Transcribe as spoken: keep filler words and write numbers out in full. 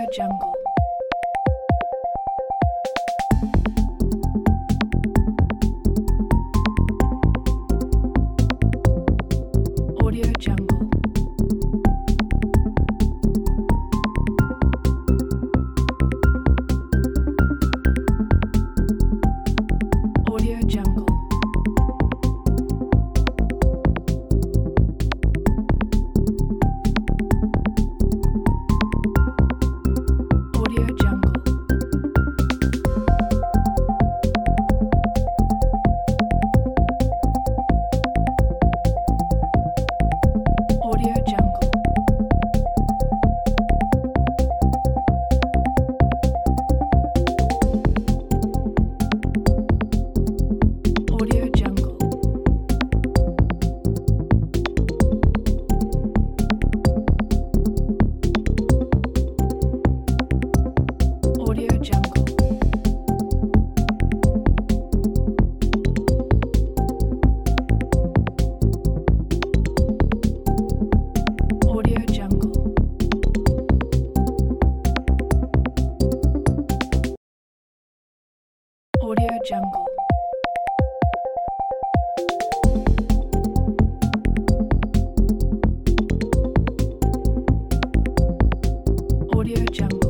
Jungle. Audio Jungle. Audio Jungle. Audio Jungle. Audio Jungle. Audio Jungle. Audio Jungle. Audio Jungle. Audio Jungle. Audio Jungle.